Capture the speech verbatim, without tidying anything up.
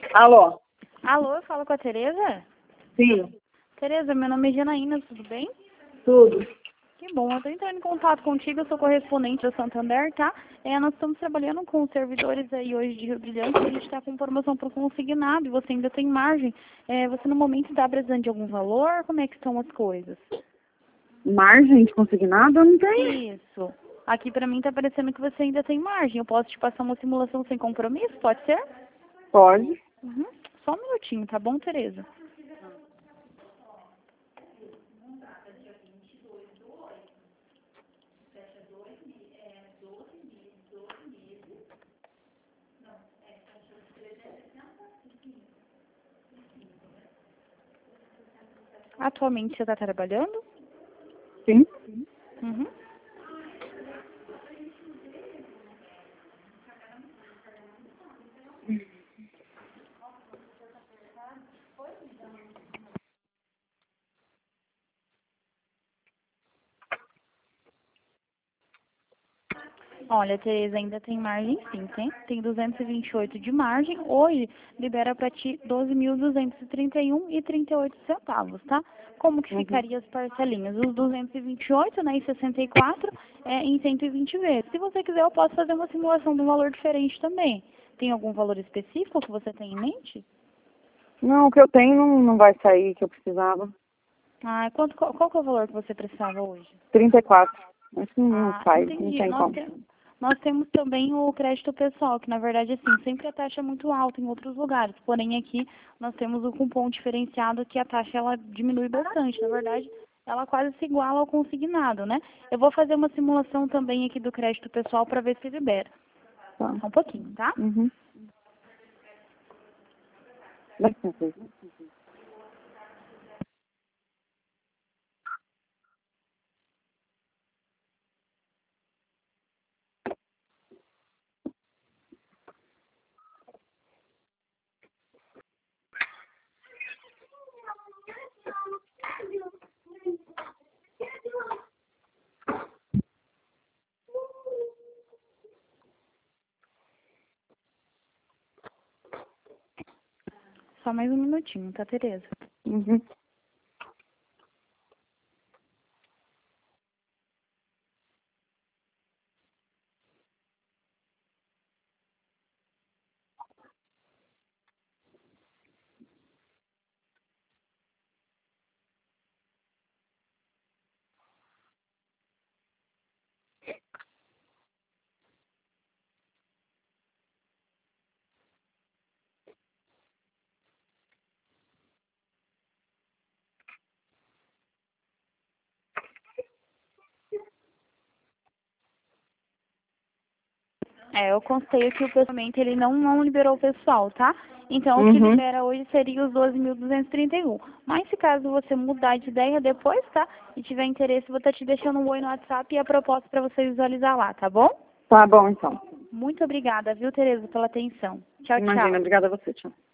Alô? Alô, eu falo com a Tereza? Sim, Tereza, meu nome é Janaína, tudo bem? tudo. Que bom, eu tô entrando em contato contigo, eu sou correspondente da Santander, tá? É, nós estamos trabalhando com os servidores aí hoje de Rio Brilhante, a gente está com promoção para consignado e você ainda tem margem. É, você no momento está precisando de algum valor? Como é que estão as coisas? Margem de consignado? Eu não tenho. Isso. Aqui pra mim tá parecendo que você ainda tem margem. Eu posso te passar uma simulação sem compromisso, pode ser? Pode. Uhum. Só um minutinho, tá bom, Tereza? Atualmente você está trabalhando? Sim. Uhum. Olha, Tereza, ainda tem margem sim, tem? Tem duzentos e vinte e oito de margem. Hoje libera para ti doze mil duzentos e trinta e um e trinta e oito centavos, tá? Como que Uhum. ficaria as parcelinhas? Os duzentos e vinte e oito, né, e sessenta e quatro é, em cento e vinte vezes. Se você quiser, eu posso fazer uma simulação de um valor diferente também. Tem algum valor específico que você tem em mente? Não, o que eu tenho não, não vai sair que eu precisava. Ah, quanto, qual, qual que é o valor que você precisava hoje? trinta e quatro. Mas não, não Ah, sai, não entendi. tem Nós, como. te- nós temos também o crédito pessoal, que na verdade, assim, sempre a taxa é muito alta em outros lugares. Porém, aqui nós temos o cupom diferenciado que a taxa ela diminui bastante. Na verdade, ela quase se iguala ao consignado, né? Eu vou fazer uma simulação também aqui do crédito pessoal para ver se libera. Tá. Só um pouquinho, tá? Uhum. Dá licença. Só mais um minutinho, tá, Tereza? Uhum. É, eu constei que o pessoalmente ele não, não liberou o pessoal, tá? Então, o que Uhum. libera hoje seria os doze mil duzentos e trinta e um. Mas se caso você mudar de ideia depois, tá? E tiver interesse, vou estar te deixando um oi no WhatsApp e a proposta para você visualizar lá, tá bom? Tá bom, então. Muito obrigada, viu, Tereza, pela atenção. Tchau, Imagina, tchau. obrigada a você, tchau.